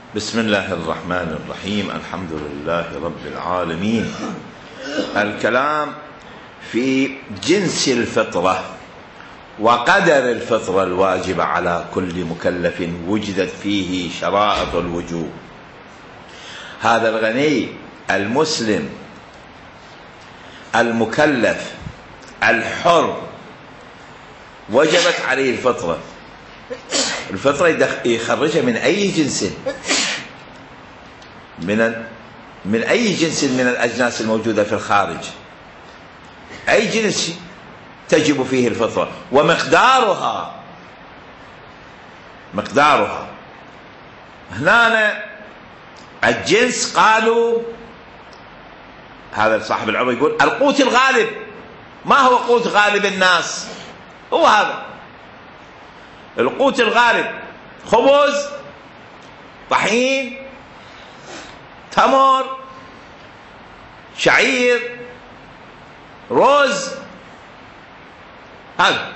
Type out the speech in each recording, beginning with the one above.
بسم الله الرحمن الرحيم. الحمد لله رب العالمين. الكلام في جنس الفطرة وقدر الفطرة الواجبة على كل مكلف وجدت فيه شرائط الوجوب. هذا الغني المسلم المكلف الحر وجبت عليه الفطرة. الفطرة يخرجها من أي جنس، من أي جنس من الأجناس الموجودة في الخارج، أي جنس تجب فيه الفطرة ومقدارها. هنا الجنس قالوا، هذا صاحب العروة يقول القوت الغالب. ما هو قوت غالب الناس؟ هو هذا القوت الغالب: خبز، طحين، تمر، شعير، رز. هذا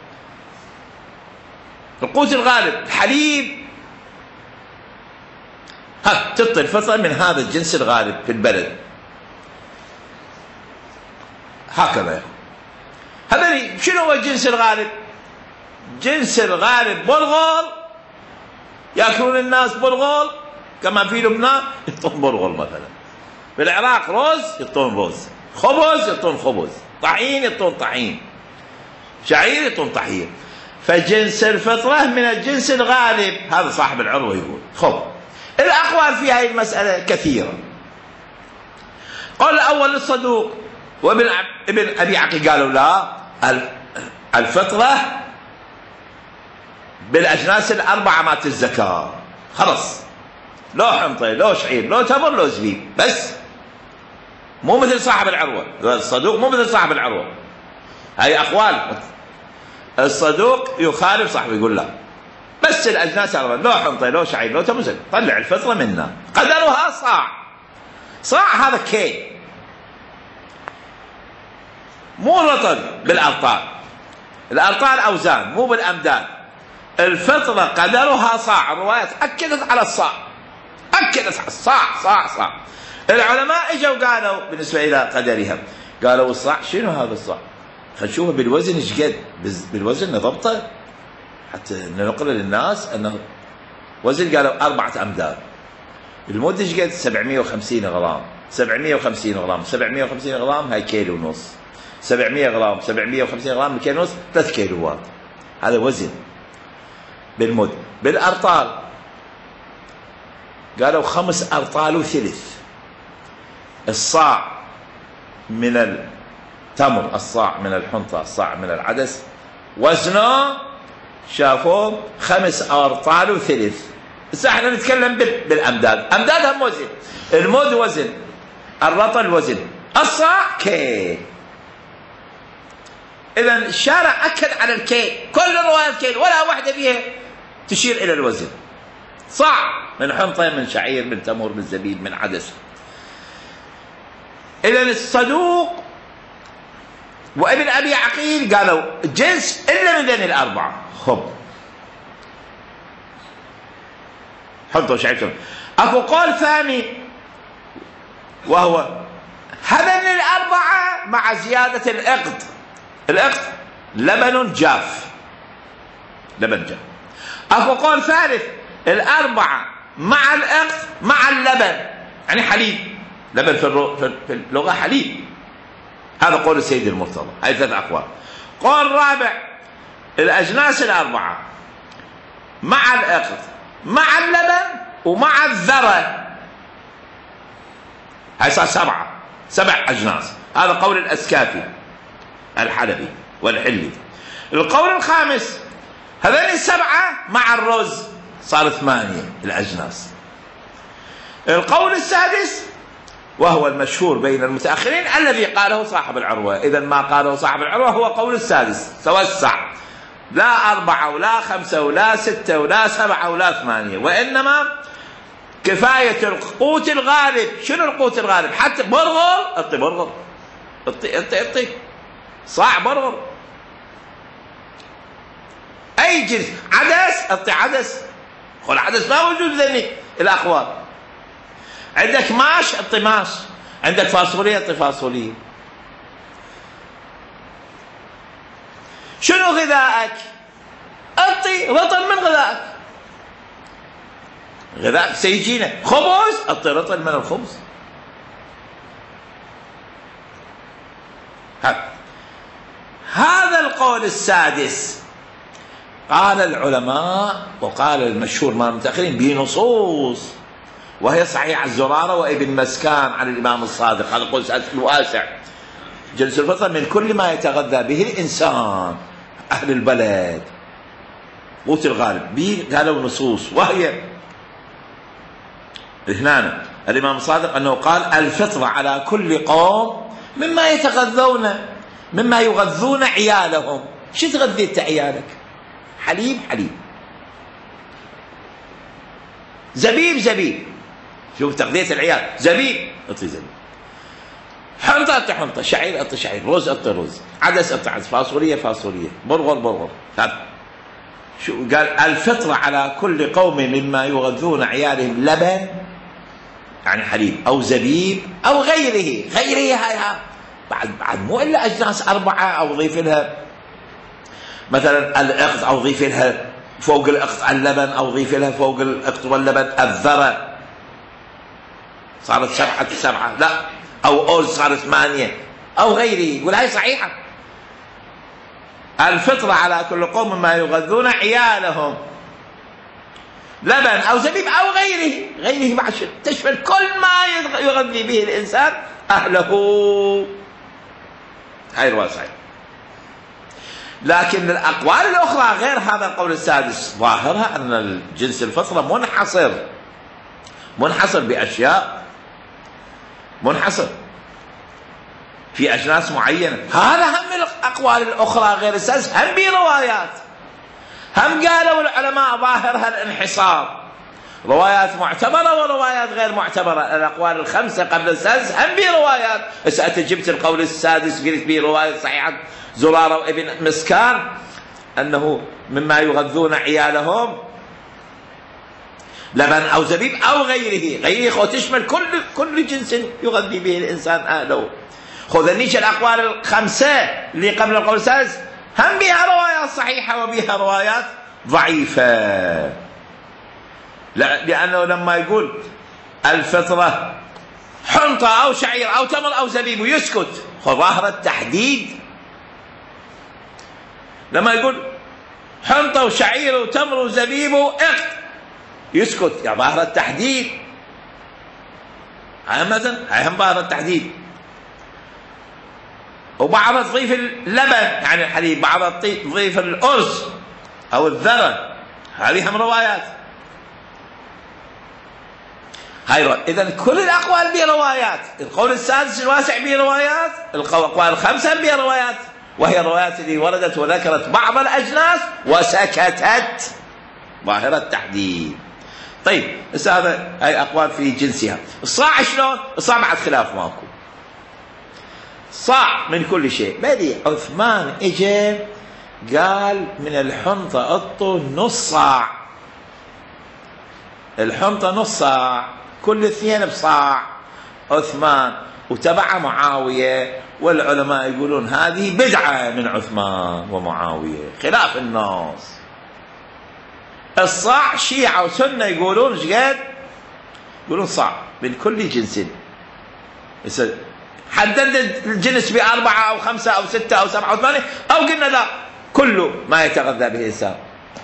القوت الغالب. الحليب. تعطي الفطرة من هذا الجنس الغالب في البلد. هكذا. هذا شنو هو الجنس الغالب؟ جنس الغالب بلغل، ياكلون الناس بلغل كما في لبنان يعطون بلغل، مثلا في العراق رز يعطون رز، خبز يعطون خبز، طحين يعطون طحين، شعير يعطون طحين. فجنس الفطرة من الجنس الغالب. هذا صاحب العروة يقول. الأقوال في هذه المسألة كثيرة. قال الأول الصدوق وابن أبي عقيل قالوا لا، الفطرة بالأجناس الأربعة مات الزكاة. خلص، لو حنطي، لو شعير، لو تمر، لو زبيب، بس مو مثل صاحب العروة. الصدوق مو مثل صاحب العروة. هاي أقوال. الصدوق يخالف صاحبه، يقول لا، بس الأجناس الأربعة، لو حنطي، لو شعير، لو تمر، طلع الفطرة منها. قدرها صاع هذا كي، مو رطل بالأرطال. الأرطال أوزان مو بالأمداد. الفطرة قدرها صاع. الروايات أكدت على الصاع، أكدت على صاع. العلماء اجوا قالوا بالنسبة إلى قدرها، قالوا الصاع شنو هذا الصاع؟ خلينا نشوفه بالوزن ايش قد. بالوزن نضبطه حتى ننقل للناس انه وزن. قالوا 4 أمداد. المد ايش قد؟ 750 غرام. 750 غرام هاي كيلو ونص. 700 غرام 750 غرام كيلو ونص 3 كيلوات. هذا وزن بالمد. بالأرطال قالوا 5 أرطال وثلث. الصاع من التمر، الصاع من الحنطة، الصاع من العدس، وزنه شافوه 5 أرطال وثلث. بس احنا نتكلم بالأمداد. أمدادها وزن. المد وزن، الرطل وزن، الصاع كي. إذا الشارع أكد على الكيل. كل الروايات كيل، ولا واحدة فيها تشير إلى الوزن. صاع من حنطة، من شعير، من تمر، من زبيب، من عدس. إذا الصدوق وابن أبي عقيل قالوا جنس إلا من ذين الأربعة. حنطة وشعير. أكو قول ثاني وهو هذين الأربعة مع زيادة الإقط. الإقط لبن جاف. أكو قول ثالث الأربعة مع الإقط مع اللبن، يعني حليب. لبن في اللغة حليب. هذا قول السيد المرتضى. هاي 3 أقوال. قول رابع الأجناس الأربعة مع الإقط مع اللبن ومع الذرة. هاي صار 7 أجناس. هذا قول الأسكافي الحلبي والحلي. القول الخامس هذين 7 مع الرز، صار 8 الأجناس. القول السادس وهو المشهور بين المتأخرين الذي قاله صاحب العروة. إذا ما قاله صاحب العروة هو قول السادس، توسع، لا 4 ولا 5 ولا 6 ولا 7 ولا 8، وإنما كفاية القوت الغالب. شنو القوت الغالب؟ حتى برغل، اعطي برغل، اعطي صاع برغل. أي جنس. عدس، اعطي عدس. العدس ما موجود ذني. الأقوال. عندك ماش اعطي ماش، عندك فاصوليا اعطي فاصوليا. شنو غذائك؟ اعطي رطل من غذائك. غذائك سيجينا خبز، اعطي رطل من الخبز. هذا القول السادس قال العلماء وقال المشهور مع المتأخرين بنصوص وهي صحيحة الزرارة وابن مسكان عن الإمام الصادق. هذا القول السادس الواسع. جنس الفطر من كل ما يتغذى به الإنسان أهل البلد قوت الغالب به. قالوا نصوص وهي هنا الإمام الصادق أنه قال الفطرة على كل قوم مما يتغذون مما يغذون عيالهم. شو تغذيت عيالك؟ حليب حليب، زبيب زبيب. شوف تغذية العيال، زبيب اعطي زبيب، حنطة اعطي حنطة، شعير اعطي شعير، رز اعطي رز، عدس اعطي عدس، فاصولية فاصولية، برغل برغل. شو قال؟ الفطرة على كل قوم مما يغذون عيالهم لبن يعني حليب أو زبيب أو غيره. غيره هاي بعد مو إلا أجناس أربعة، أو ضيف لها مثلا الأقط، أو ضيف لها فوق الأقط اللبن، أو ضيف لها فوق الأقط واللبن الذرة، صارت 7 لا، أو أوز صارت 8 أو غيره. يقول هاي صحيحة. الفطرة على كل قوم ما يغذون عيالهم لبن أو زبيب أو غيره. غيره بعد تشمل كل ما يغذي به الإنسان أهله. هاي الواسعة. لكن الأقوال الأخرى غير هذا القول السادس ظاهرها أن الجنس الفطرة منحصر بأشياء، منحصر في أجناس معينة. هذا هم الأقوال الأخرى غير السادس هم بروايات، هم قالوا العلماء ظاهرها الانحصار، روايات معتبرة وروايات غير معتبرة. الأقوال الخمسة قبل السادس هم بروايات. هسه أنت جبت القول السادس قلت به رواية صحيحة زرارة وابن مسكان أنه مما يغذون عيالهم لبن أو زبيب أو غيره. غيره تشمل كل جنس يغذي به الإنسان أهله. خذ نيجي الأقوال الخمسة اللي قبل القول السادس هم بها روايات صحيحة وبها روايات ضعيفة. لأنه لما يقول الفطرة حنطة أو شعير أو تمر أو زبيب ويسكت، ظاهر التحديد. لما يقول حنطة وشعير وتمر وزبيب وإقط يسكت، يا ظاهر التحديد. هاي هم ظاهر التحديد. وبعض تضيف اللبن يعني الحليب، بعض تضيف الأرز أو الذرة، هذه هم روايات. إذن كل الأقوال بروايات. القول السادس الواسع بروايات، الأقوال الخمسة بروايات، وهي الروايات اللي وردت وذكرت بعض الأجناس وسكتت، ظاهرة التحديد. طيب هذا هاي أقوال في جنسها. الصاع شلون؟ الصاع بعد خلاف ماكو. صاع من كل شيء. بدي عثمان اجى قال من الحنطة اعطوا نص صاع، الحنطة نص صاع، كل 2 بصاع. عثمان وتبع معاوية، والعلماء يقولون هذه بدعة من عثمان ومعاوية خلاف الناس. الصاع شيعة وسنة يقولون شقد؟ يقولون صاع من كل جنس. حددنا الجنس ب4 أو 5 أو 6 أو 7 أو 8، أو قلنا لا كل ما يتغذى به الإنسان.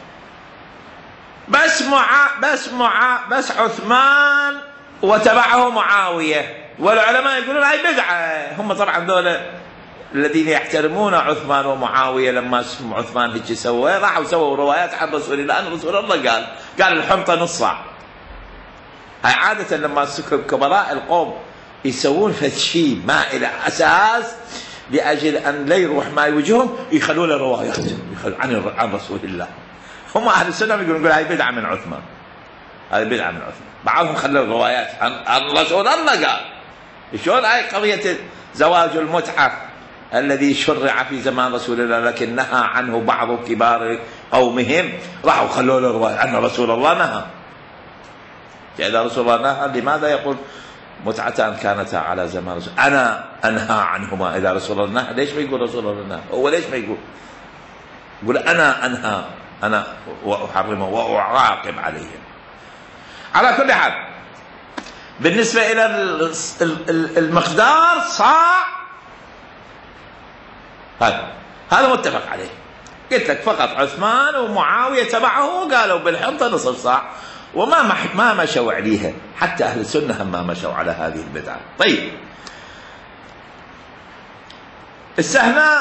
بس عثمان وتبعه معاوية، والعلماء يقولون هاي بدعة. هم طبعا دول الذين يحترمون عثمان ومعاوية لما سمعوا عثمان هيك سوى، راحوا سووا روايات عن رسول الله أن رسول الله قال الحنطة نص صاع. هاي عادة لما كبراء القوم يسوون فشي ما إلى أساس لأجل أن لا يروح ما يوجههم، يخلون روايات عن رسول الله. هم أهل السنة يقولون هاي بدعة من عثمان، هاي بدعة من عثمان. بعضهم خلوا روايات عن رسول الله قال. شلون هاي قضية زواج المتعة الذي شرع في زمان رسول الله لكن نهى عنه بعض كبار قومهم، راحوا خلوا له رواية أن رسول الله نهى. إذا رسول الله نهى لماذا يقول متعتان كانتا على زمان رسول أنا أنهى عنهما؟ إذا رسول الله نهى ليش ما يقول رسول الله نهى؟ هو ليش ما يقول أنا أنهى، أنا وأحرمه وأعاقب عليهم. على كل حال بالنسبة إلى المقدار صاع، هذا متفق عليه. قلت لك فقط عثمان ومعاوية تبعه قالوا بالحنطة نصف صاع، وما مشوا عليها، حتى أهل السنة ما مشوا على هذه البدعة. طيب هنا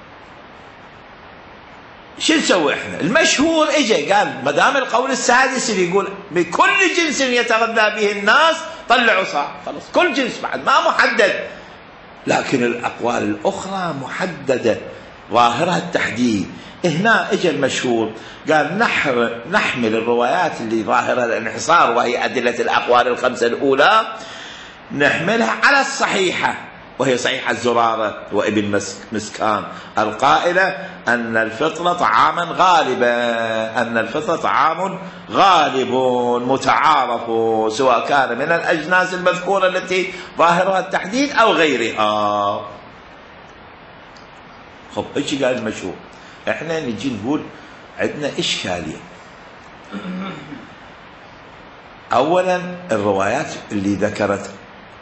شو نسوي احنا؟ المشهور اجى قال ما دام القول السادس اللي يقول بكل جنس يتغذى به الناس طلعوا صاع، خلاص كل جنس بعد ما محدد. لكن الأقوال الأخرى محددة ظاهرها التحديد. هنا اجى المشهور قال نحمل الروايات اللي ظاهرها الانحصار وهي أدلة الأقوال الخمسة الأولى نحملها على الصحيحة، وهي صحيحة الزرارة وابن مسكان القائلة أن الفطرة طعاما غالبا، أن الفطرة طعام غالب متعارف سواء كان من الأجناس المذكورة التي ظاهرها التحديد أو غيرها. خب ايش قال المشهور؟ احنا نجي نقول عندنا إشكالية. أولا الروايات اللي ذكرت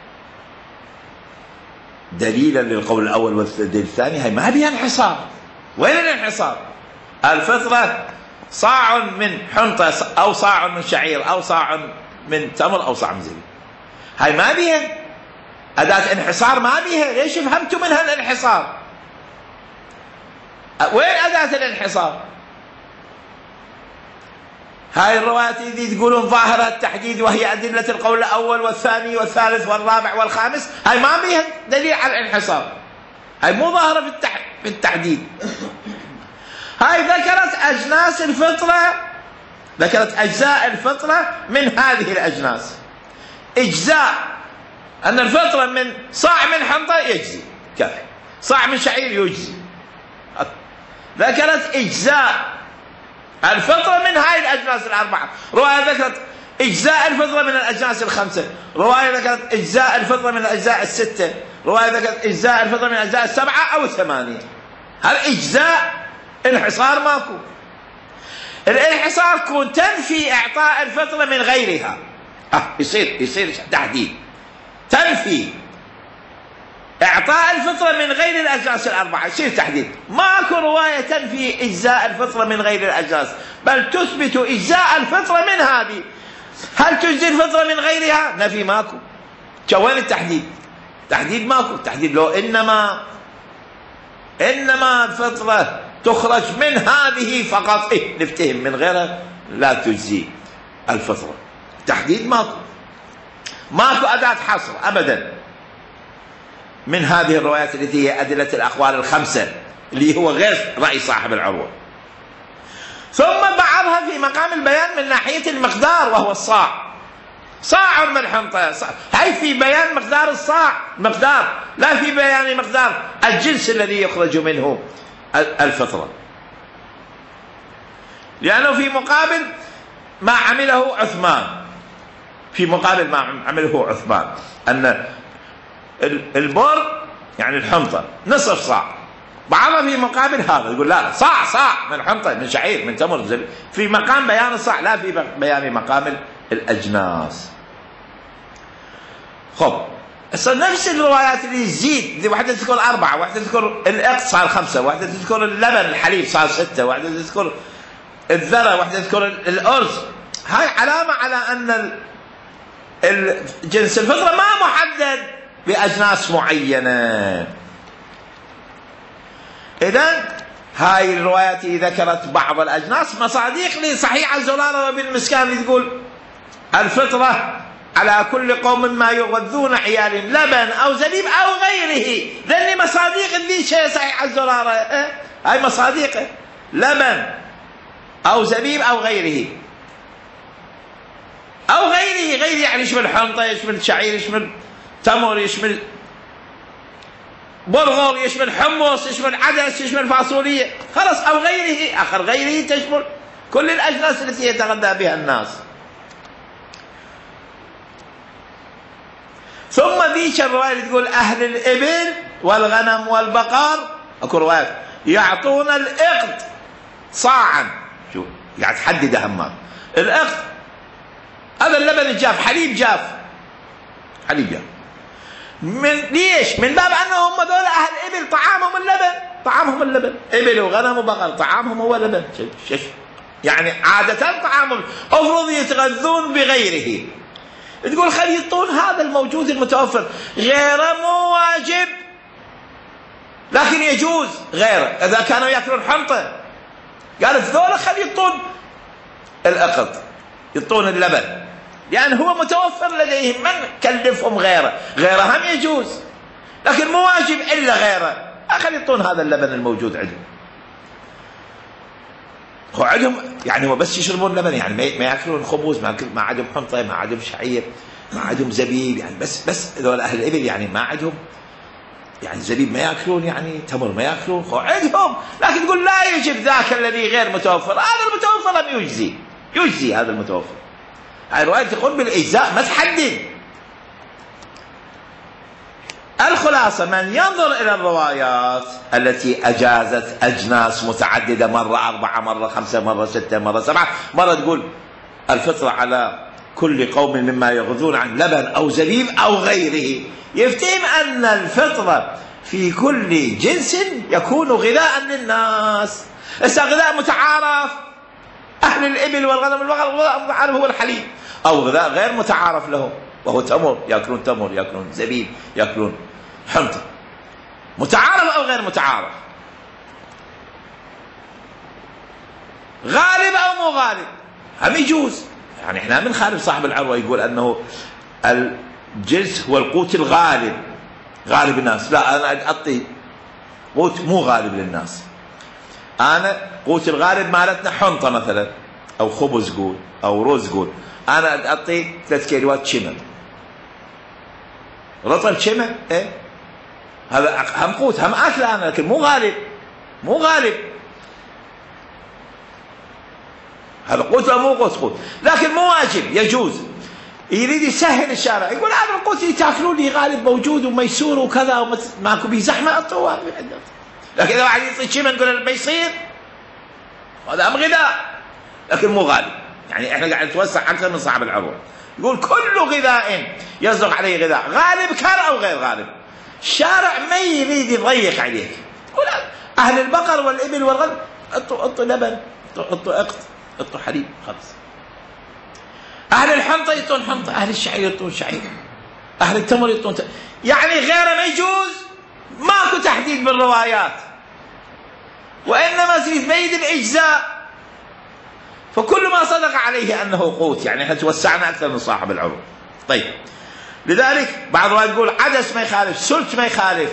دليلا للقول الأول والدليل الثاني هي ما بها انحصار. وين الانحصار؟ الفطرة صاع من حنطة أو صاع من شعير أو صاع من تمر أو صاع من زبيب، هاي ما بها أداة انحصار، ما بها. ليش فهمتوا منها الانحصار؟ وين أداة الانحصار؟ هاي الروايات اللي تقولون ظاهرة التحديد وهي أدلة القول الأول والثاني والثالث والرابع والخامس، هاي ما بيها دليل على الانحصار، هاي مو ظاهرة في التحديد. هاي ذكرت أجناس الفطرة، ذكرت أجزاء الفطرة من هذه الأجناس. إجزاء أن الفطرة من صاع من حنطة يجزي كافي، صاع من شعير يجزي. ذكرت إجزاء الفطرة من هاي الأجناس الأربعة. رواية ذكرت إجزاء الفطرة من الأجناس الخمسة، رواية ذكرت إجزاء الفطرة من الأجزاء الستة، رواية ذكرت إجزاء الفطرة من الأجزاء السبعة أو الثمانية. هل إجزاء انحصار ماكو؟ الانحصار يكون تنفي إعطاء الفطرة من غيرها، يصير تحديد، تنفي إعطاء الفطرة من غير الأجناس الأربعة، يصير تحديد. ماكو رواية تنفي إجزاء الفطرة من غير الأجناس، بل تثبت إجزاء الفطرة من هذه. هل تجزي الفطرة من غيرها؟ نفي ماكو. وين التحديد؟ تحديد ماكو. تحديد لو إنما الفطرة تخرج من هذه فقط، نفتهم من غيرها لا تجزي الفطرة. تحديد ماكو أداة حصر أبدا من هذه الروايات التي هي أدلة الأقوال الخمسة اللي هو غير رأي صاحب العروة. ثم بعضها في مقام البيان من ناحية المقدار وهو الصاع، صاع من حنطة، هي في بيان مقدار الصاع، مقدار، لا في بيان مقدار الجنس الذي يخرج منه الفطرة. لأنه في مقابل ما عمله عثمان، في مقابل ما عمله عثمان أن البر يعني الحنطة نصف صاع، بعضها في مقابل هذا يقول لا صاع من حنطة من شعير من تمر من زبيب، في مقام بيان الصاع لا في بيان مقام الأجناس. خب نفس الروايات اللي تزيد، واحدة تذكر 4، واحدة تذكر الإقط صار 5، واحدة تذكر اللبن الحليب صار 6، واحدة تذكر الذرة، واحدة تذكر الأرز، هاي علامة على أن الجنس الفطرة ما محدد بأجناس معينة. إذن هاي الروايات ذكرت بعض الأجناس مصادق لصحيح الزرارة وابن مسكان اللي تقول الفطرة على كل قوم ما يغذون عيال لبن أو زبيب أو غيره. ذني مصادق اللي شيء صحيح الزرارة، هاي مصادقه لبن أو زبيب أو غيره، أو غيره يعني يشمل حنطة، يشمل شعير، يشمل تمر، يشمل برغل، يشمل حمص، يشمل عدس، يشمل فاصولية، خلاص. أو غيره، آخر غيره تشمل كل الأجناس التي يتغذى بها الناس. ثم ذيك الرواية اللي تقول أهل الإبل والغنم والبقر، أكو روايات يعطون الإقط صاعا. شو قاعد تحدد همام الإقط، هذا اللبن الجاف، حليب جاف، حليب جاف. من ليش؟ من باب أنهم هم دول أهل الإبل طعامهم اللبن، طعامهم اللبن، إبل وغنم وبقر طعامهم هو لبن. يعني عادة طعامهم أفرض يتغذون بغيره. تقول خلي يعطون هذا الموجود المتوفر، غيره مو واجب لكن يجوز غيره إذا كانوا يأكلون حنطة. قالت ذولا خلي يعطون الأقط، يعطون اللبن، لأن هو متوفر لديهم، من كلفهم غيره، غيره هم يجوز لكن مو واجب إلا غيره، خلي يعطون هذا اللبن الموجود عندهم. هو عندهم يعني هو بس يشربون لبن، يعني ما ياكلون خبز، ما عندهم حنطه، ما عندهم شعير، ما عندهم زبيب، يعني بس هذول اهل الابل يعني ما عندهم يعني زبيب ما ياكلون، يعني تمر ما ياكلون، هو عندهم. لكن تقول لا يجب ذاك الذي غير متوفر، هذا المتوفر لم يجزي هذا المتوفر. هاي الروايه تقول بالاجزاء ما تحدد. الخلاصة من ينظر إلى الروايات التي أجازت أجناس متعددة، مرة 4 مرة 5 مرة 6 مرة 7، مرة تقول الفطرة على كل قوم مما يغذون عن لبن أو زبيب أو غيره، يفتهم أن الفطرة في كل جنس يكون غذاء للناس. غذاء متعارف أهل الإبل والغنم والبقر هو الحليب، أو غذاء غير متعارف له وهو تمر، يأكلون تمر، يأكلون زبيب، يأكلون حنطة. متعارف أو غير متعارف، غالب أو مو غالب، هم يجوز. يعني احنا من خالف صاحب العروة يقول أنه الجنس هو القوت الغالب، غالب الناس. لا، أنا أعطي قوت مو غالب للناس. أنا قوت الغالب مالتنا حنطة مثلا، أو خبز قول، أو رز قول، أنا أعطي 3 كيلوات شمع، رطل شمع، إيه هذا هم قوت، هم أكل أنا، لكن مو غالب. هذا قوت أو مو قوت، لكن مو واجب، يجوز. يريد يسهل الشارع، يقول هذا القوت اللي تاكلون لي غالب موجود وميسور وكذا ماكو بيه زحمة، أطوى. لكن إذا واحد يعطي شمع نقول ما يصير، هذا غذاء لكن مو غالب. يعني احنا قاعد نتوسع اكثر من صاحب العروة، يقول كل غذاء يصدق عليه غذاء، غالب كان او غير غالب. الشارع ما يريد يضيق عليك، يقول اهل البقر والابل والغنم اعطوا لبن، اعطوا اقط، اعطوا حليب، خلاص. اهل الحنطه يعطون حنطه، اهل الشعير يعطون شعير، اهل التمر يعطون يعني غيره ما يجوز. ماكو تحديد بالروايات، وانما تريد الاجزاء، فكل ما صدق عليه أنه قوت. يعني احنا توسعنا أكثر من صاحب العروة. طيب، لذلك بعض الروايات يقول عدس ما يخالف، سلت ما يخالف،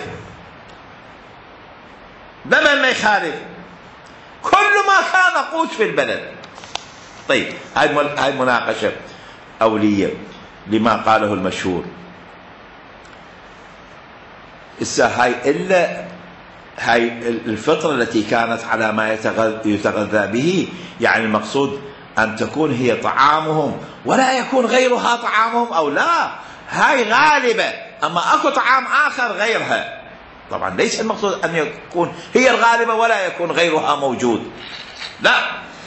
لبن ما يخالف، كل ما كان قوت في البلد. طيب، هاي مناقشة أولية لما قاله المشهور. هاي الفطرة التي كانت على ما يتغذى به، يعني المقصود أن تكون هي طعامهم ولا يكون غيرها طعامهم، أو لا، هاي غالبة، أما أكو طعام آخر غيرها. طبعا ليس المقصود أن يكون هي الغالبة ولا يكون غيرها موجود، لا.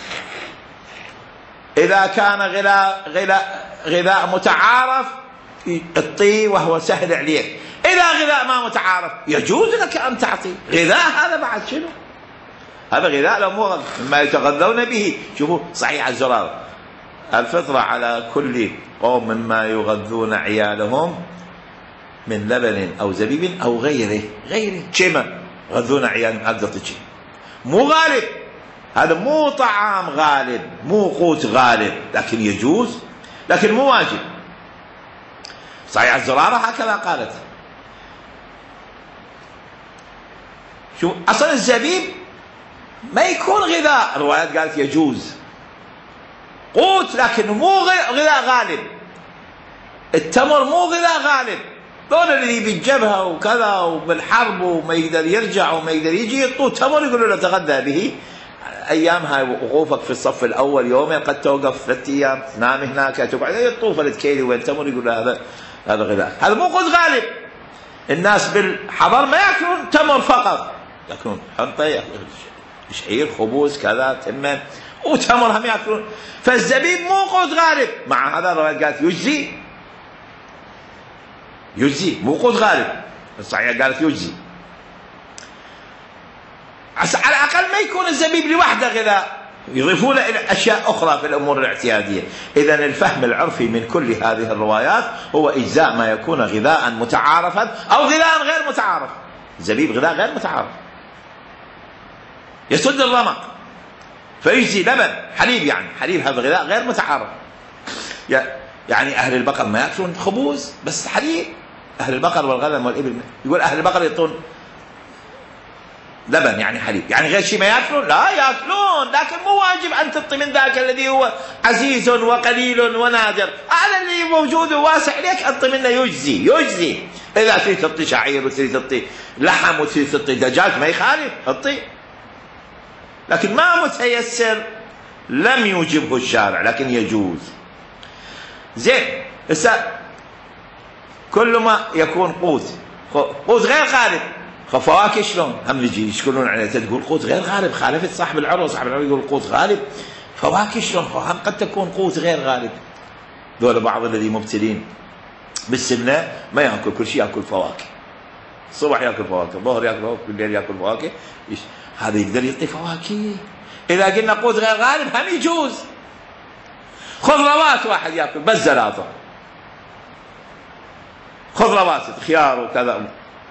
إذا كان غذاء متعارف اعطيه وهو سهل عليك، إذا غذاء ما متعارف يجوز لك أن تعطي غذاء. هذا بعد شنو؟ هذا غذاء لو مو مما يتغذون به. شوفوا صحيح الزرار، الفطرة على كل قوم مما يغذون عيالهم من لبن أو زبيب أو غيره شمع يغذون عيالهم، هذا مو غالب، هذا مو طعام غالب، مو قوت غالب، لكن يجوز، لكن مو واجب. صحيح الزرارة هكذا قالت. شو أصلا الزبيب ما يكون غذاء، الروايات قالت يجوز قوت لكن مو غذاء غالب. التمر مو غذاء غالب، دول اللي بالجبهة وكذا وبالحرب وما يقدر يرجع وما يقدر يجي يعطوه تمر، يقولوا له تغذى به. أيام هاي وقوفك في الصف الأول يومين، قد توقف 3 أيام تنام هناك، تقعد يعطوه 3 كيلو وين تمر، يقول له هذا هذا غذاء، هذا مو قوت غالب. الناس بالحضر ما يأكلون تمر فقط، يأكلون حنطة، شعير، خبز، كذا، تمن وتمر هم يأكلون. فالزبيب مو قوت غالب. مع هذا الرواية قالت يجزي مو قوت غالب، الصحيحة قالت يجزي. على الأقل ما يكون الزبيب لوحده غذاء، يضيفون إلى أشياء أخرى في الأمور الاعتيادية. إذن الفهم العرفي من كل هذه الروايات هو إجزاء ما يكون غذاء متعارفا أو غذاء غير متعارف. الزبيب غذاء غير متعارف يسد الرمق فيجزي. لبن، حليب، يعني حليب هذا غذاء غير متعارف. يعني أهل البقر ما يأكلون خبز بس حليب، أهل البقر والغنم والإبل. يقول أهل البقر يعطون لبن يعني حليب، يعني غير شيء ما يأكلون؟ لا يأكلون، لكن مو واجب أن تعطي من ذاك الذي هو عزيز وقليل ونادر. هذا اللي موجود وواسع لك أعطي منه يجزي. إذا تريد تعطي شعير وتريد تعطي لحم وتريد تعطي دجاج ما يخالف، تعطي، لكن ما متيسر لم يوجبه الشارع لكن يجوز. زين، هسه كل ما يكون قوت غير غالب. فواكه شلون؟ هم يجي يشكلون عليه، تقول قوت غير غالب، خالفت صاحب العروس، صاحب العروس يقول قوت غالب. فواكه شلون؟ هم قد تكون قوت غير غالب. دول بعض الذي مبتلين بالسمنه ما ياكل كل شيء، ياكل فواكه، الصبح ياكل فواكه، الظهر ياكل فواكه، بالليل ياكل فواكه، هذا يقدر يعطي فواكه. اذا قلنا قوت غير غالب هم يجوز. خضروات واحد ياكل بس زلاطه، خضروات خيار وكذا.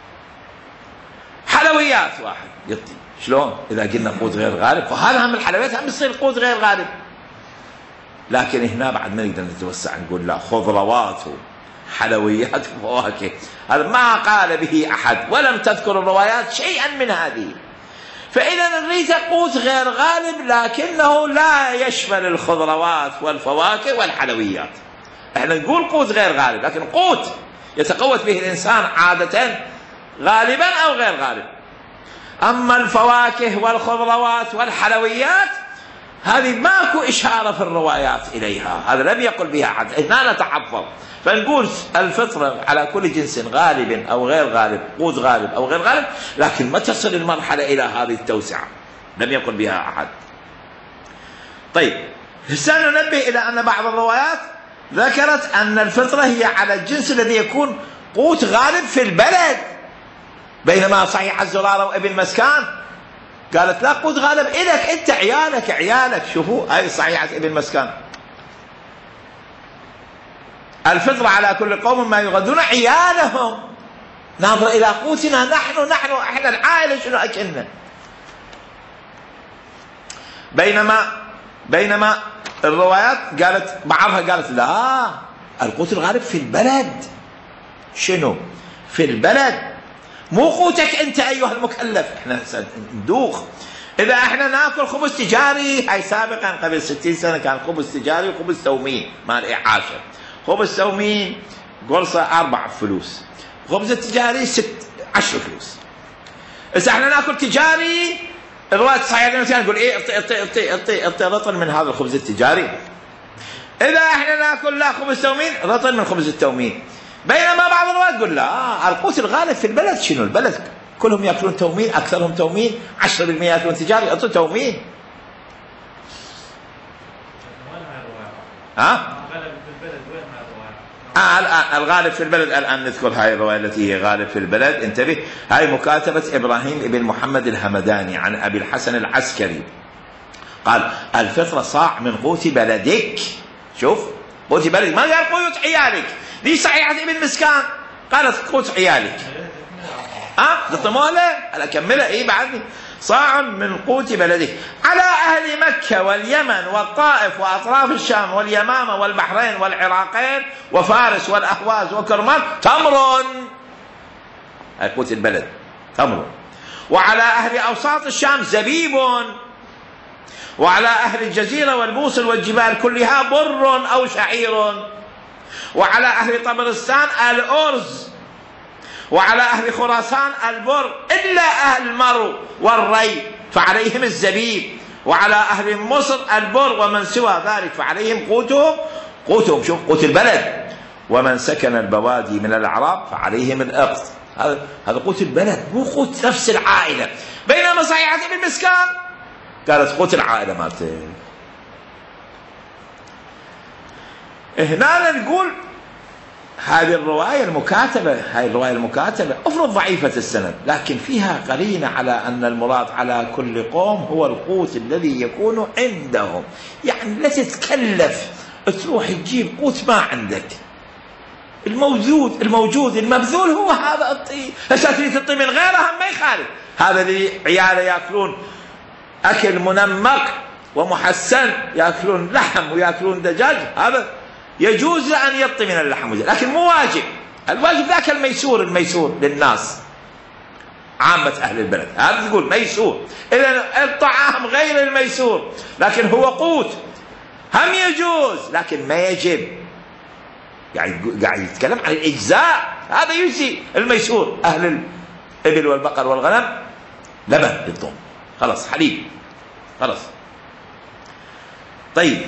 حلويات واحد يعطي، شلون؟ اذا قلنا قوت غير غالب فهذا هم الحلويات هم يصير قوت غير غالب. لكن هنا بعد ما نقدر نتوسع نقول لا، خضروات وحلويات وفواكه، هذا ما قال به احد ولم تذكر الروايات شيئا من هذه. فاذا نريد قوت غير غالب لكنه لا يشمل الخضروات والفواكه والحلويات. احنا نقول قوت غير غالب، لكن قوت يتقوت به الانسان عاده غالبا او غير غالب. اما الفواكه والخضروات والحلويات هذه ماكو اشاره في الروايات اليها، هذا لم يقل بها احد. هنا نتحفظ فنقول الفطره على كل جنس غالب او غير غالب، قوت غالب او غير غالب، لكن ما تصل المرحله الى هذه التوسعه، لم يقل بها احد. طيب، هسه ننبه الى ان بعض الروايات ذكرت ان الفطره هي على الجنس الذي يكون قوت غالب في البلد، بينما صحيح الزرارة وابن مسكان قالت لا، قوت غالب إلك أنت، عيالك. شوفوا هاي صحيحة ابن مسكان، الفطرة على كل قوم ما يغذون عيالهم، ناظر إلى قوتنا نحن إحنا العائلة شنو أكلنا. بينما الروايات قالت، بعضها قالت لا، القوت الغالب في البلد. شنو في البلد؟ مو قوتك انت ايها المكلف. احنا ندوخ، اذا احنا ناكل خبز تجاري، هاي سابقا قبل 60 سنه كان خبز تجاري وخبز تومين مال اعاشه. خبز تومين قرصه 4 فلوس، خبز التجاري 10 فلوس. اذا احنا ناكل تجاري، الروايه الصحيحه نقول ايه، اعطي رطل من هذا الخبز التجاري. اذا احنا ناكل لا خبز تومين، رطل من خبز التومين. بينما بعض الروايات تقول لا، القوت الغالب في البلد. شنو البلد؟ كلهم ياكلون تومين، اكثرهم تومين، 10% ياكلون تجاري، اعطوا تومين. الغالب في البلد. الان نذكر هاي الروايه التي هي غالب في البلد. انتبه، هاي مكاتبه ابراهيم بن محمد الهمداني عن ابي الحسن العسكري، قال الفطره صاع من قوت بلدك. شوف، قوت بلدك، ما قال قوت عيالك. دي صحيحة ابن مسكان قالت قوت عيالك. ضطموها له، اكملها ايه بعدني. صاع من قوت بلدك على اهل مكة واليمن والطائف واطراف الشام واليمامة والبحرين والعراقين وفارس والاهواز وكرمان تمر. هاي قوت البلد، تمر. وعلى اهل اوساط الشام زبيب، وعلى اهل الجزيرة والموصل والجبال كلها بر او شعير، وعلى أهل طبرستان الأرز، وعلى أهل خراسان البر، إلا أهل المرو والري فعليهم الزبيب، وعلى أهل مصر البر، ومن سوى ذلك فعليهم قوتهم. شوف، قوت البلد، ومن سكن البوادي من الأعراب فعليهم الأقط. هذا قوت البلد، مو قوت نفس العائلة. بينما صحيحة ابن مسكان قالت قوت العائلة مالته. هنا نقول هذه الرواية المكاتبة افرض ضعيفة السند، لكن فيها قرينة على أن المراد على كل قوم هو القوت الذي يكون عندهم. يعني لا تتكلف تروح تجيب قوت ما عندك، الموجود المبذول هو هذا الطي. هسه تريد تطي من غيره هم ما يخالف. هذا اللي عياله ياكلون اكل منمق ومحسن، ياكلون لحم وياكلون دجاج، هذا يجوز له ان يطي من اللحم، لكن مو واجب. الواجب ذاك الميسور للناس عامة اهل البلد. هذا تقول ميسور، اذا الطعام غير الميسور لكن هو قوت هم يجوز لكن ما يجب. يعني قاعد يتكلم عن الإجزاء، هذا يجزي الميسور. أهل الإبل والبقر والغنم لبن للضم، خلاص حليب خلاص. طيب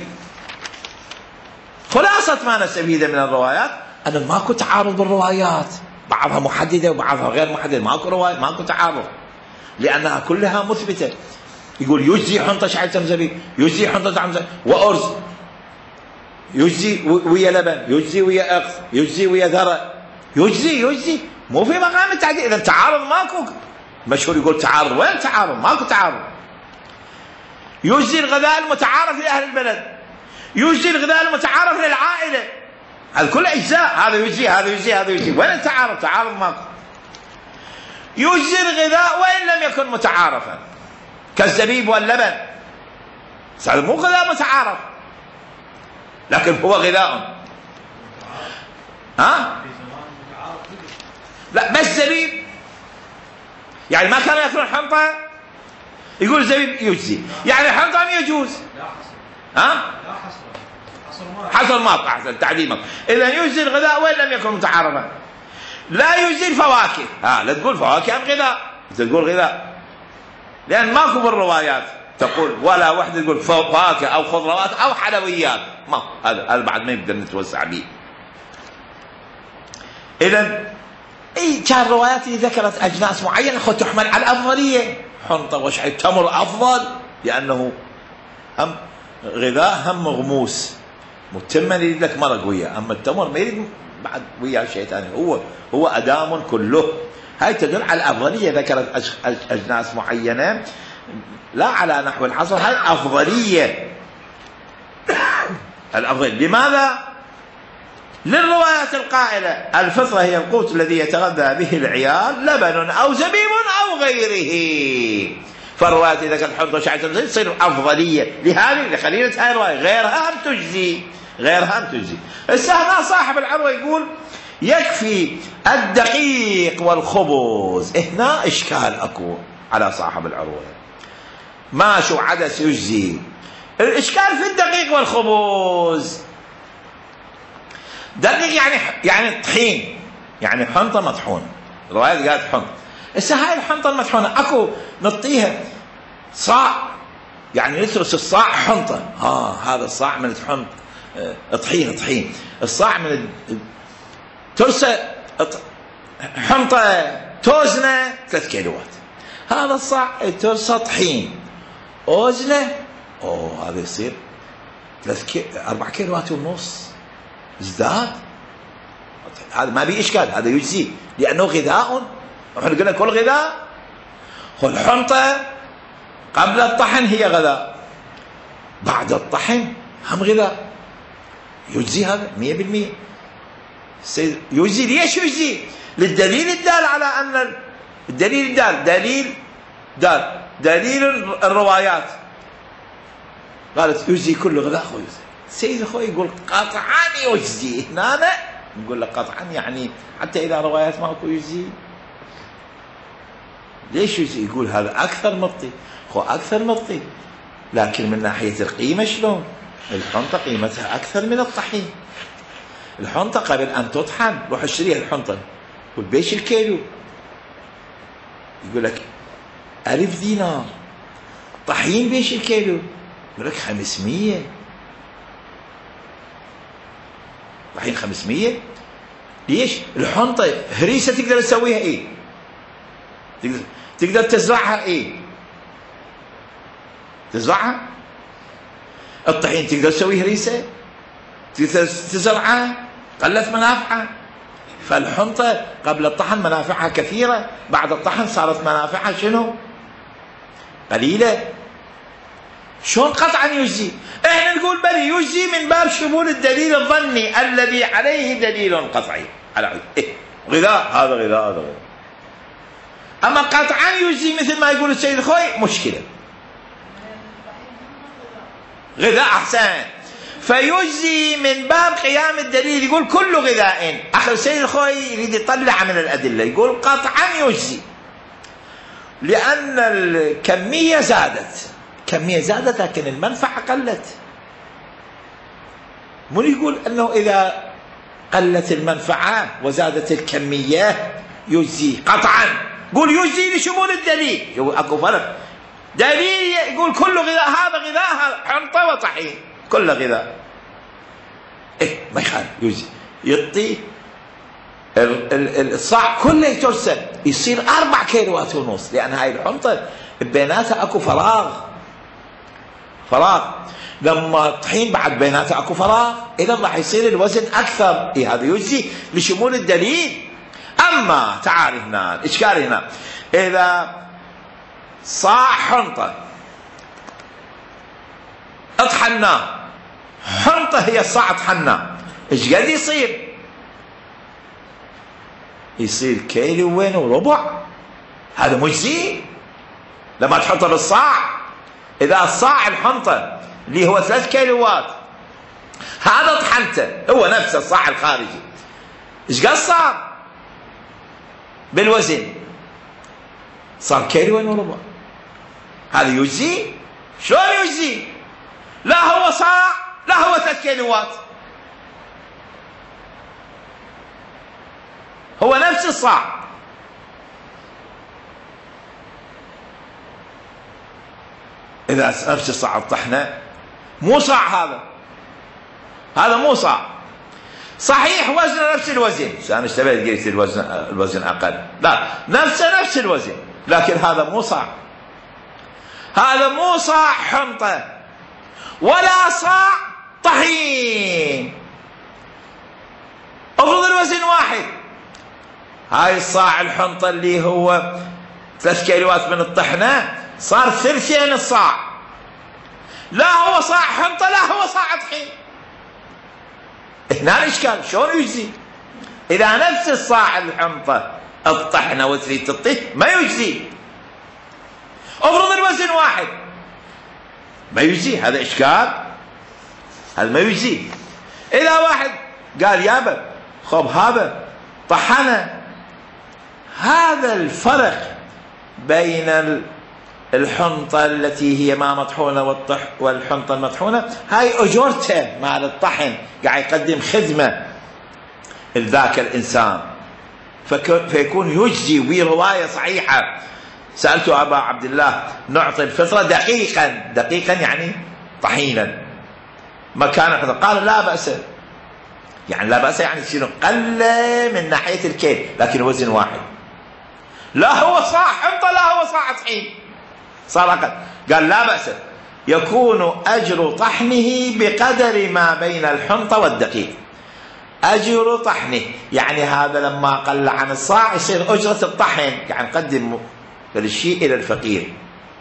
خلاصة ما نستفيده من الروايات أن ماكو تعارض بالروايات، بعضها محددة وبعضها غير محددة، ماكو رواية ماكو تعارض لأنها كلها مثبتة. يقول يجزي حنطة شعير زبيب، يجزي حنطة عمزة وأرز، يجزي ويا لبن، يجزي ويا أقص، يجزي ويا ذرة، يجزي مو في مقام التعديل. إذا تعارض ماكو. مشهور يقول تعارض، وين تعارض؟ ماكو تعارض. يجزي الغذاء المتعارف لأهل البلد، يجزي الغذاء المتعارف للعائلة، هذا كله أجزاء. هذا يجزي وين التعارض؟ تعارض ماكو. يجزي الغذاء وإن لم يكن متعارفا كالزبيب واللبن، هذا مو غذاء متعارف لكن هو غذاء. لا بس زبيب، يعني ما كانوا ياكلون حنطة، يقول زبيب يجزي، يعني حنطة ما يجوز. حصر ماط احسن تعديل ماط. اذا يجزي الغذاء وان لم يكن متعارفا. لا يجزي الفواكه، لا تقول فواكه ام غذاء، تقول غذاء، لان ماكو بالروايات تقول ولا وحده تقول فواكه او خضروات او حلويات، ما هذا بعد ما نقدر نتوسع به. اذا كان رواياتي ذكرت اجناس معينه خذ تحمل على الافضليه. حنطه وشعير تمر افضل لانه هم غذاء هم مغموس، متم يريد لك مرق وياه، اما التمر ما يريد بعد وياه شيء ثاني، هو ادام كله. هاي تدل على الافضليه، ذكرت اجناس معينه لا على نحو الحصر، هاي افضليه. الافضل لماذا؟ للروايات القائله الفطره هي القوت الذي يتغذى به العيال، لبن او زبيب او غيره. فالروايات اذا كانت حنطه وشعير تصير افضليه لهذه، لخليله هاي الروايه، غيرها هم تجزي. هسه هنا صاحب العروه يقول يكفي الدقيق والخبز. هنا اشكال اكو على صاحب العروه، ما شو عدس يجزي. الاشكال في الدقيق والخبز. دقيق يعني طحين، يعني حنطه مطحونه. الروايات قالت حنطه. هسه هاي الحنطه المطحونه اكو نطيها صاع، يعني نترس الصاع حنطه، هذا الصاع من الحنط طحين. الصاع من ترسه حنطه توزنه 3 كيلوات. هذا الصاع ترسه طحين اوزنه، هذا يصير 4 كيلوات ونص ازداد. هذا ما بيه اشكال، هذا يجزي لانه غذاء. احنا قلنا كل غذاء. والحنطه قبل الطحن هي غذاء، بعد الطحن هم غذاء، يجزي هذا 100%. يجزي. ليش يجزي؟ للدليل الدال على ان الدليل دليل الروايات قالت يجزي كل غذاء خوي. سيد اخوي يقول قطعا يجزي. هنا نقول لك قطعا يعني حتى اذا روايات ماكو يجزي. ليش يجزي؟ يقول هذا اكثر مطي، اكثر مطي، لكن من ناحيه القيمه شلون؟ الحنطه قيمتها اكثر من الطحين. الحنطه قبل ان تطحن روح اشتريها الحنطه، قول بيش الكيلو، يقول لك 1000 دينار. طحين بيش الكيلو؟ يقول لك 500. طحين 500. ليش؟ الحنطة هريسة تقدر تسويها ايه؟ تقدر تزرعها ايه؟ تزرعها؟ الطحين تقدر تسويه هريسة؟ تقدر تزرعها؟ قلت منافعها. فالحنطة قبل الطحن منافعها كثيرة، بعد الطحن صارت منافعها شنو؟ قليلة. شلون قطعا يجزي؟ احنا نقول بل يجزي من باب شمول الدليل الظني الذي عليه دليل قطعي. على غذاء، هذا غذاء، هذا غذاء. اما قطعا يجزي مثل ما يقول السيد الخوي مشكلة. غذاء احسن. فيجزي من باب قيام الدليل، يقول كل غذاء. اخر السيد الخوي يريد يطلع من الادله، يقول قطعا يجزي لان الكميه زادت، الكميه زادت لكن المنفعه قلت. من يقول انه اذا قلت المنفعه وزادت الكميه يجزي قطعا؟ قول يجزي لشمول الدليل. يقول اكو فرق، دليل يقول كل غذاء، هذا غذاء، هذا حنطه وطحين، كل غذاء. إيه ما يخالف يجزي. يعطي الصاع كله يترسل يصير 4 كيلوات ونص، لأن هاي الحنطة بيناتها أكو فراغ. لما الطحين بعد بيناتها أكو فراغ، إذا راح يصير الوزن أكثر. إيه هذا يجزي لشمول الدليل. أما تعال هنا الإشكال هنا، إذا صاع حنطة اطحناه، حنطة هي الصاع طحناه، ايش قد يصير؟ يصير 1.25 كيلو. هذا مجزي لما تحطه بالصاع. اذا الصاع الحنطة اللي هو 3 كيلوات هذا طحنته، هو نفس الصاع الخارجي، ايش قد صار بالوزن؟ صار 1.25 كيلو. هذا يجزي؟ شلون يجزي؟ لا هو صاع لا هو 3 كيلوات، هو نفس الصاع. إذا نفس الصاع الطحنة مو صاع، هذا مو صاع. صحيح وزنه نفس الوزن، أنا اشتبهت قلت الوزن أقل، لا نفس الوزن، لكن هذا مو صاع. هذا مو صاع حنطة ولا صاع طحين. افرض الوزن واحد، هاي الصاع الحنطة اللي هو 3 كيلوات من الطحنة صار 2/3 الصاع، لا هو صاع حنطة لا هو صاع طحين. هنا الاشكال، شلون يجزي؟ اذا نفس الصاع الحنطة الطحنة وتريد تطيح ما يجزي. افرض الوزن واحد ما يجزي، هذا اشكال، هذا ما يجزي. اذا واحد قال يابا خب هذا طحنه، هذا الفرق بين الحنطة التي هي ما مطحونة والحنطة المطحونة، هاي أجرته مال الطحن، قاعد يقدم خدمة لذاك الإنسان، فيكون يجزي. برواية صحيحة سألت أبا عبد الله نعطي الفطرة دقيقا يعني طحينا مكان الحنطة، قال لا بأس. يعني لا بأس يعني شنو؟ قل من ناحية الكيل لكن وزن واحد، لا هو صاع حنطة لا هو صاع طحين، صار أقل. قال لا بأس، يكون أجر طحنه بقدر ما بين الحنطة والدقيق. أجر طحنه يعني هذا لما قل عن الصاع يصير أجرة الطحن، يعني نقدم الشيء إلى الفقير.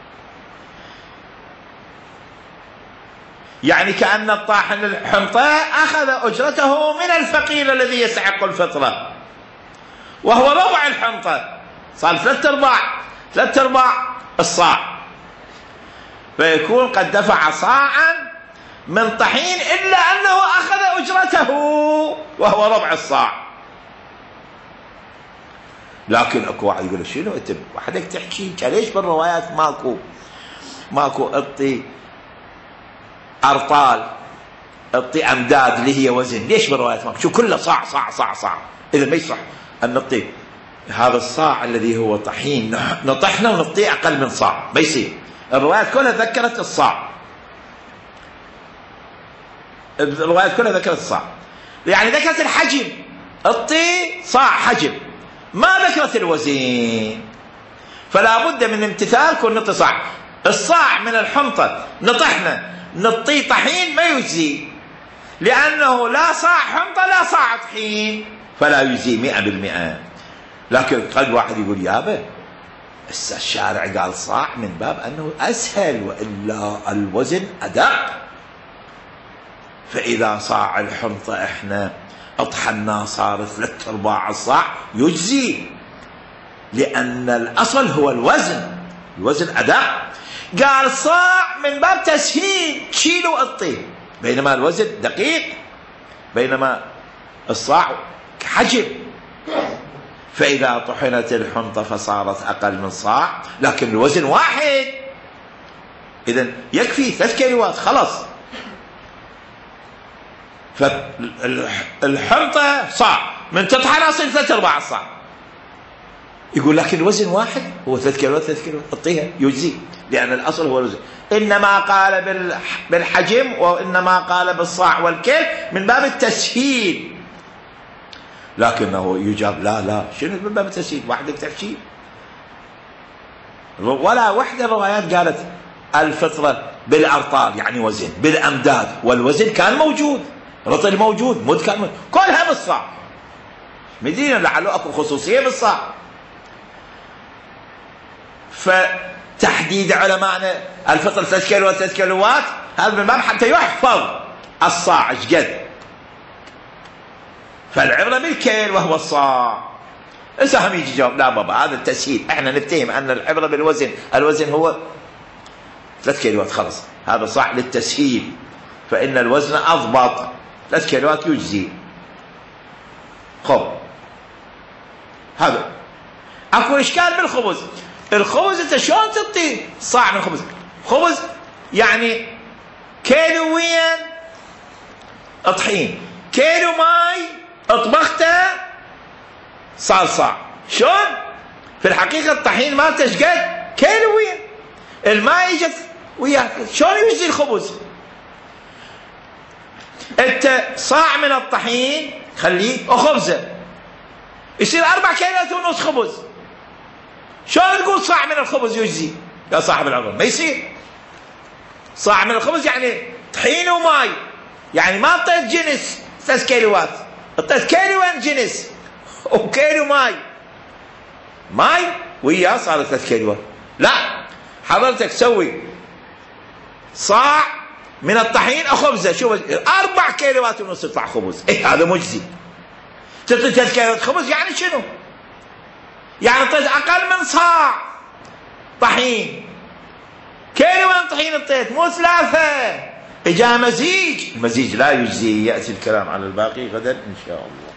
يعني كأن الطاحن الحنطة أخذ أجرته من الفقير الذي يستحق الفطرة، وهو ربع الحنطة، صار 3/4 الصاع، فيكون قد دفع صاعا من طحين إلا أنه أخذ أجرته وهو ربع الصاع. لكن اكو واحد يقول شنو انت وحدك تحكي انت ليش بالروايات ماكو اعطي ارطال، اعطي امداد اللي هي وزن، ليش بالروايات ماكو؟ شو كله صاع صاع صاع صاع. اذا ما يصح ان نعطي هذا الصاع الذي هو طحين نطحنه ونعطيه اقل من صاع، ما يصير. الروايات كلها ذكرت الصاع، الروايات كلها ذكرت الصاع. يعني ذكرت الحجم، الطي صاع حجم، ما ذكرت الوزن. فلا بد من امتثال كل نطي صاع. الصاع من الحنطة نطحنا نطي طحين ما يجزي، لأنه لا صاع حنطة لا صاع طحين، فلا يجزي 100%. لكن قد واحد يقول يابا الشارع قال صاع من باب أنه أسهل، وإلا الوزن أدق. فإذا صاع الحنطة إحنا أطحناه صار 3/4 الصاع يجزي، لأن الأصل هو الوزن، الوزن أدق. قال صاع من باب تسهيل، كيلو الطي، بينما الوزن دقيق، بينما الصاع حجم. فإذا طحنت الحنطة فصارت أقل من صاع، لكن الوزن واحد، إذن يكفي 3 كيلوات خلص. فالحنطة صاع من تطحن أصل 3/4 الصاع. يقول لكن الوزن واحد، هو 3 كيلوات 3 كيلوات اعطيها يجزي، لأن الأصل هو الوزن. إنما قال بالحجم وإنما قال بالصاع والكيل من باب التسهيل، لكنه يجاب لا شنو من باب التسهيل؟ واحد التفسير ولا وحده الروايات قالت الفطرة بالأرطال يعني وزن، بالأمداد، والوزن كان موجود، رطل موجود، مد كان موجود، كلها بالصاع. مدينة لعله أكو خصوصية بالصاع. فتحديد علماءنا الفطر 3 كيلوات 3 كيلوات هذا من باب حتى يحفظ الصاع ايش قد. فالعبرة بالكيل وهو الصاع. هم يجي جواب لا بابا هذا التسهيل، احنا نفتهم ان العبرة بالوزن، الوزن هو 3 كيلوات خلص، هذا صح للتسهيل، فإن الوزن أضبط، 3 كيلوات يجزي. خب هذا اكو اشكال بالخبز. الخبز انت شلون تعطي صاع من خبز؟ خبز يعني كيلوين طحين، كيلو ماي اطبخته صار صاع. شلون؟ في الحقيقة الطحين ما تشقد كيلوين، الماء اجت وياك، شلون يجزي الخبز؟ انت صاع من الطحين خليه وخبزه يصير 4 كيلوات ونص خبز، شلون تقول صاع من الخبز يجزي يا صاحب العمر؟ ما يصير. صاع من الخبز يعني طحين وماي، يعني ما اعطيت جنس 3 كيلوات، اعطيت كيلوين جنس وكيلو ماي وياه صار 3 كيلوات. لا، حضرتك سوي صاع من الطحين او خبزه، شوف 4 كيلوات ونص يطلع خبز، هذا مجزي. تعطي 3 كيلوات خبز يعني شنو؟ يعني اعطيت اقل من صاع طحين، كيلوين طحين اعطيت مو 3، اجا مزيج، المزيج لا يجزي. ياتي الكلام على الباقي غدا ان شاء الله.